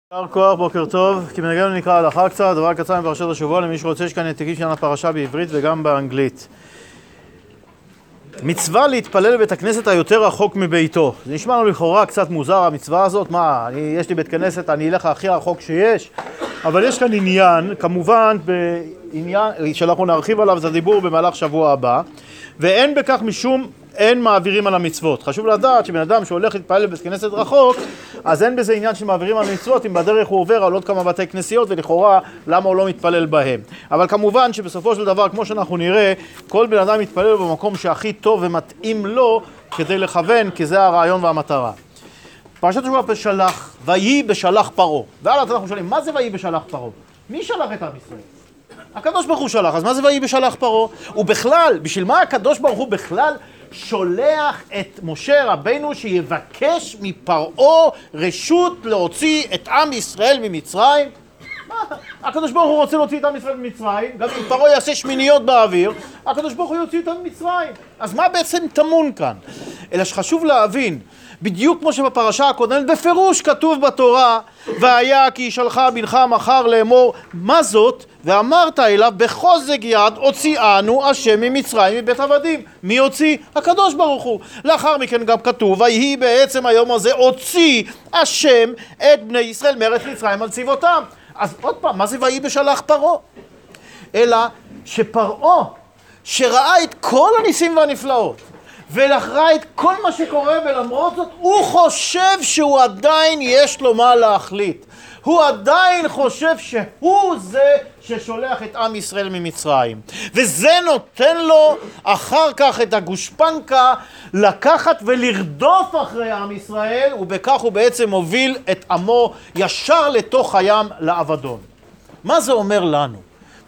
יישר כוח, בוקר טוב, כי מנהגנו נקרא הלכה קצת, דבר קצר מפרשת השבוע למי שרוצה. יש כאן העתקים של הפרשה בעברית וגם באנגלית. מצווה להתפלל בבית הכנסת היותר רחוק מביתו. זה נשמע לנו לכאורה קצת מוזר המצווה הזאת, מה, יש לי בית כנסת, אני אלך הכי רחוק שיש, אבל יש כאן עניין, כמובן בעניין שאנחנו נרחיב עליו, זה דיבור במהלך שבוע הבא, ואין בכך משום אין מעבירים על המצוות. חשוב לדעת שבן אדם שהולך להתפלל בבית כנסת רחוק, אז אין בזה עניין שמעבירים על המצוות, אם בדרך הוא עובר על עוד כמה בתי כנסיות, ולכאורה למה הוא לא מתפלל בהם. אבל כמובן שבסופו של דבר, כמו שאנחנו נראה, כל בן אדם מתפלל במקום שהכי טוב ומתאים לו כדי לכוון, כי זה הרעיון והמטרה. פרשת השבוע בשלח, ויהי בשלח פרעה. והלאה אנחנו שואלים, מה זה ויהי בשלח פרעה? מי שלח את עם ישראל? הקדוש ברוך הוא שלח, אז מה זה ויהי בשלח פרעה? ובכלל, בשביל מה הקדוש ברוך הוא בכלל שולח את משה רבינו שיבקש מפרעה רשות להוציא את עם ישראל ממצרים? מה? הקדוש ברוך הוא רוצה להוציא את עם ישראל ממצרים, גם אם פרעה יעשה שמיניות באוויר, הקדוש ברוך הוא יוציא אותם ממצרים. אז מה בעצם טמון כאן? אלא שחשוב להבין, בדיוק כמו שבפרשה הקודמת בפירוש כתוב בתורה, והיה כי ישלח בנך מחר לאמור מה זאת, ואמרת אליו בחוזק יד הוציאנו השם ממצרים מבית עבדים. מי הוציא? הקדוש ברוך הוא. לאחר מכן גם כתוב, ויהי בעצם היום הזה הוציא השם את בני ישראל מארץ מצרים על צבאותם. אז עוד פעם, מה זה ויהי בשלח פרעה? אלא שפרעה שראה את כל הניסים והנפלאות ולאחרי את כל מה שקורה, ולמרות זאת הוא חושב שהוא עדיין יש לו מה להחליט. הוא עדיין חושב שהוא זה ששולח את עם ישראל ממצרים. וזה נותן לו אחר כך את הגושפנקה לקחת ולרדוף אחרי עם ישראל, ובכך הוא בעצם מוביל את עמו ישר לתוך הים לאבדון. מה זה אומר לנו?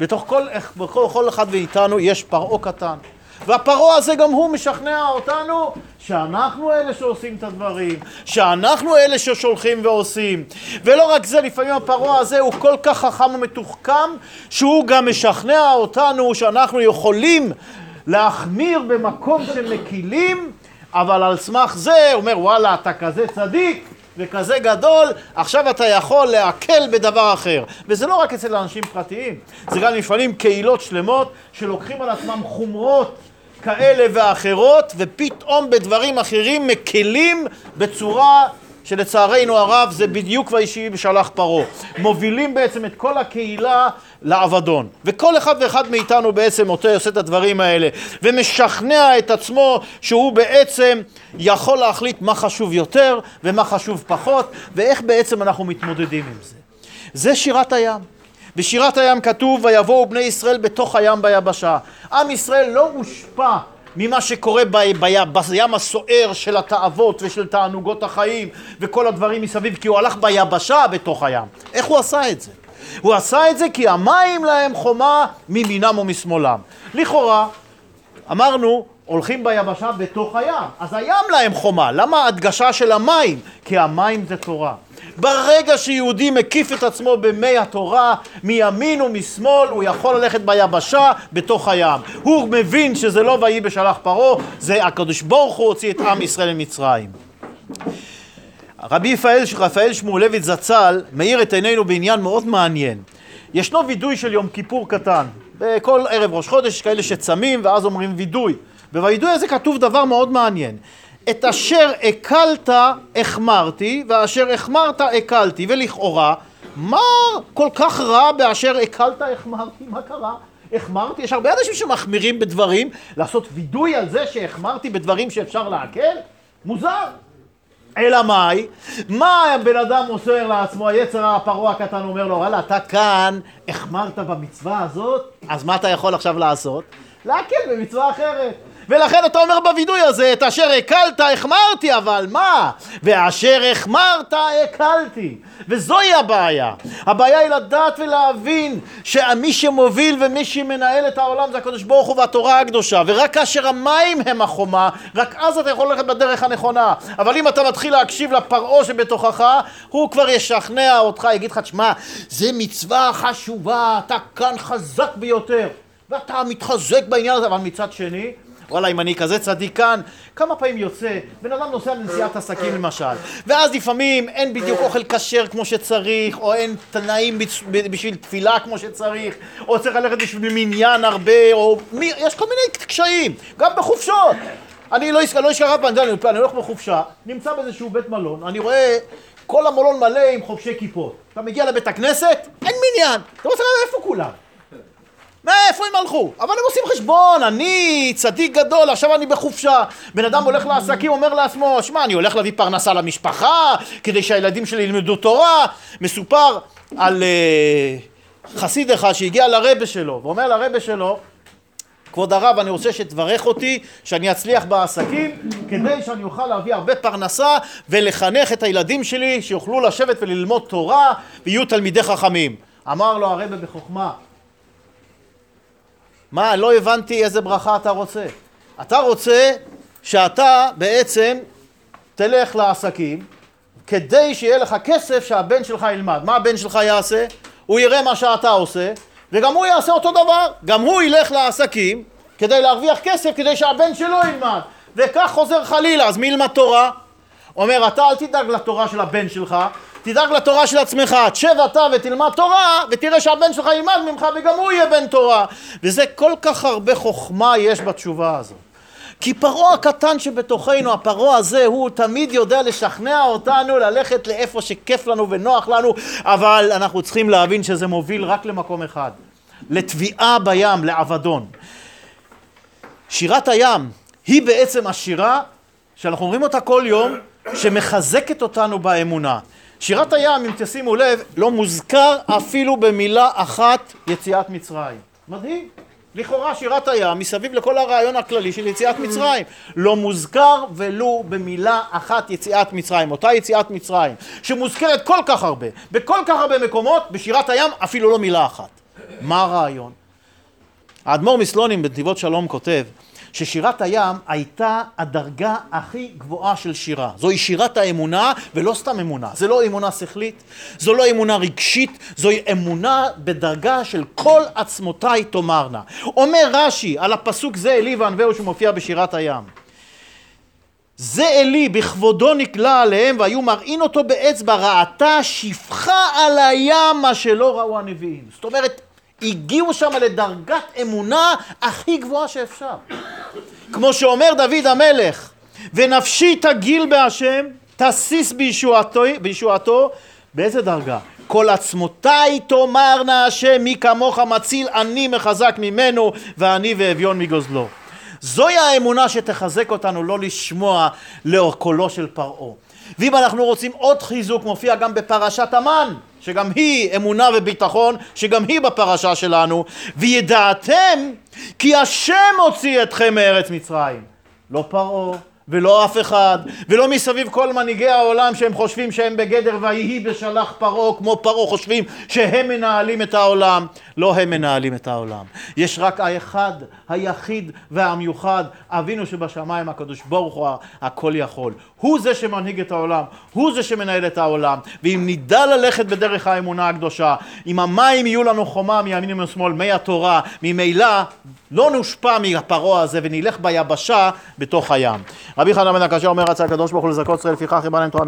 בכל אחד ואיתנו יש פרעה קטן. והפרעה הזה גם הוא משכנע אותנו שאנחנו אלה שעושים את הדברים, שאנחנו אלה ששולחים ועושים. ולא רק זה, לפעמים הפרעה הזה הוא כל כך חכם ומתוחכם שהוא גם משכנע אותנו שאנחנו יכולים להחמיר במקום שמקילים, אבל על סמך זה הוא אומר וואלה אתה כזה צדיק וכזה גדול, עכשיו אתה יכול להקל בדבר אחר. וזה לא רק אצל אנשים פרטיים, זה גם לפעמים קהילות שלמות שלוקחים על עצמם חומרות כאלה ואחרות, ופתאום בדברים אחרים מקלים בצורה שלצערנו הרב זה בדיוק ויהי בשלח פרעה. מובילים בעצם את כל הקהילה לאבדון. וכל אחד ואחד מאיתנו בעצם עושה את הדברים האלה, ומשכנע את עצמו שהוא בעצם יכול להחליט מה חשוב יותר ומה חשוב פחות, ואיך בעצם אנחנו מתמודדים עם זה. זה שירת הים. בשירת הים כתוב, ויבואו בני ישראל בתוך הים ביבשה. עם ישראל לא הושפע ממה שקורה בים הסוער של התאוות ושל תענוגות החיים וכל הדברים מסביב, כי הוא הלך ביבשה בתוך הים. איך הוא עשה את זה? הוא עשה את זה כי המים להם חומה מימינם ומשמאלם. לכאורה, אמרנו, הולכים ביבשה בתוך הים, אז הים להם חומה. למה ההדגשה של המים? כי המים זה תורה. ברגע שיהודי מקיף את עצמו במי התורה, מימין ומשמאל, הוא יכול ללכת ביבשה בתוך הים. הוא מבין שזה לא ויהי בשלח פרעה, זה הקדוש ברוך הוא הוציא את עם ישראל ממצרים. רבי רפאל שמואלביץ זצ"ל מאיר את עינינו בעניין מאוד מעניין. ישנו וידוי של יום כיפור קטן. בכל ערב ראש חודש יש כאלה שצמים ואז אומרים וידוי. בוידוי הזה כתוב דבר מאוד מעניין. את אשר הקלת החמרתי, ואשר החמרת הקלתי. ולכאורה, מה כל כך רע באשר הקלת החמרתי? מה קרה? החמרתי? יש הרבה אנשים שמחמירים בדברים, לעשות וידוי על זה שהחמרתי בדברים שאפשר להקל? מוזר. אלא מאי? מה הבן אדם מוסר לעצמו? היצר הפרעה הקטן אומר לו, וואלה, אתה כאן החמרת במצווה הזאת, אז מה אתה יכול עכשיו לעשות? להקל במצווה אחרת. ולכן אתה אומר בוידוי הזה, את אשר הקלת החמרתי, אבל מה? ואשר החמרת הקלתי. וזוהי הבעיה. הבעיה היא לדעת ולהבין שמי שמוביל ומי שמנהל את העולם זה הקדוש ברוך הוא והתורה הקדושה. ורק כאשר המים הם החומה, רק אז אתה יכול ללכת בדרך הנכונה. אבל אם אתה מתחיל להקשיב לפרעה שבתוכך, הוא כבר ישכנע אותך, יגיד לך, תשמע, זה מצווה חשובה, אתה כאן חזק ביותר. ואתה מתחזק בעניין הזה, אבל מצד שני, וואלה, אם אני כזה צדיקן, כמה פעמים יוצא, בן אדם נוסע לנסיעת עסקים למשל, ואז לפעמים אין בדיוק אוכל כשר כמו שצריך, או אין תנאים בשביל תפילה כמו שצריך, או צריך ללכת בשביל מניין הרבה, או יש כל מיני קשיים, גם בחופשות. אני לא אשכח פעם, אני הולך בחופשה, נמצא באיזשהו בית מלון, אני רואה כל המלון מלא עם חובשי כיפות. אתה מגיע לבית הכנסת, אין מניין. אתה רוצה לדעת איפה כולם? מאיפה הם הלכו? אבל הם עושים חשבון, אני צדיק גדול, עכשיו אני בחופשה. בן אדם הולך לעסקים, אומר לעצמו, שמע, אני הולך להביא פרנסה למשפחה, כדי שהילדים שלי ילמדו תורה. מסופר על חסיד אחד שהגיע לרבא שלו, ואומר לרבא שלו, כבוד הרב, אני רוצה שתברך אותי, שאני אצליח בעסקים, כדי שאני אוכל להביא הרבה פרנסה ולחנך את הילדים שלי, שיוכלו לשבת וללמוד תורה, ויהיו תלמידי חכמים. אמר לו הרבא בחוכמה, מה, לא הבנתי איזה ברכה אתה רוצה. אתה רוצה שאתה בעצם תלך לעסקים, כדי שיהיה לך כסף שהבן שלך ילמד. מה הבן שלך יעשה? הוא יראה מה שאתה עושה, וגם הוא יעשה אותו דבר. גם הוא ילך לעסקים כדי להרוויח כסף, כדי שהבן שלו ילמד. וכך חוזר חלילה. אז מי ילמד תורה? אומר, אתה אל תדאג לתורה של הבן שלך, תדאג לתורה של עצמך. תשב אתה ותלמד תורה, ותראה שהבן שלך ילמד ממך, וגם הוא יהיה בן תורה. וזה כל כך הרבה חוכמה יש בתשובה הזאת. כי פרעה הקטן שבתוכנו, הפרעה הזה, הוא תמיד יודע לשכנע אותנו ללכת לאיפה שכיף לנו ונוח לנו, אבל אנחנו צריכים להבין שזה מוביל רק למקום אחד, לטביעה בים, לעבדון. שירת הים היא בעצם השירה שאנחנו אומרים אותה כל יום, שמחזקת אותנו באמונה. שירת הים, אם תשימו לב, לא מוזכר אפילו במילה אחת יציאת מצרים. מדהים. לכאורה שירת הים מסביב לכל הרעיון הכללי של יציאת מצרים. לא מוזכר ולו במילה אחת יציאת מצרים. אותה יציאת מצרים שמוזכרת כל כך הרבה, בכל כך הרבה מקומות, בשירת הים אפילו לא מילה אחת. מה הרעיון? האדמו"ר מסלונים בנתיבות שלום כותב ששירת הים הייתה הדרגה הכי גבוהה של שירה. זוהי שירת האמונה, ולא סתם אמונה. זה לא אמונה שכלית, זו לא אמונה רגשית, זוהי אמונה בדרגה של כל עצמותיי תאמרנה. אומר רש"י על הפסוק זה אלי וענווהו שמופיע בשירת הים. זה אלי בכבודו נקלע עליהם והיו מראים אותו באצבע, ראתה שפחה על הים מה שלא ראו הנביאים. זאת אומרת, הגיעו שם לדרגת אמונה הכי גבוהה שאפשר. כמו שאומר דוד המלך, ונפשי תגיל בהשם, תסיס בישועתו, באיזה דרגה? כל עצמותיי תאמרנה השם, מי כמוך מציל, אני מחזק ממנו, ואני ואביון מגוזלו. זוהי האמונה שתחזק אותנו לא לשמוע לאור קולו של פרעה. ואם אנחנו רוצים עוד חיזוק, מופיע גם בפרשת המן, שגם היא אמונה וביטחון, שגם היא בפרשה שלנו. וידעתם כי השם הוציא אתכם מארץ מצרים. לא פרעה ולא אף אחד, ולא מסביב כל מנהיגי העולם שהם חושבים שהם בגדר ויהי בשלח פרעה, כמו פרעה חושבים שהם מנהלים את העולם. לא הם מנהלים את העולם. יש רק האחד, היחיד והמיוחד, אבינו שבשמיים, הקדוש ברוך הוא הכל יכול. הוא זה שמנהיג את העולם, הוא זה שמנהל את העולם. ואם נדע ללכת בדרך האמונה הקדושה, אם המים יהיו לנו חומה מימין ומשמאל, מי התורה, ממילא לא נושפע מהפרעה הזה ונלך ביבשה בתוך הים. רבי חנן בן עקשיא אומר, רצה הקדוש ברוך הוא לזכות ישראל, לפיכך ריבה להם תורה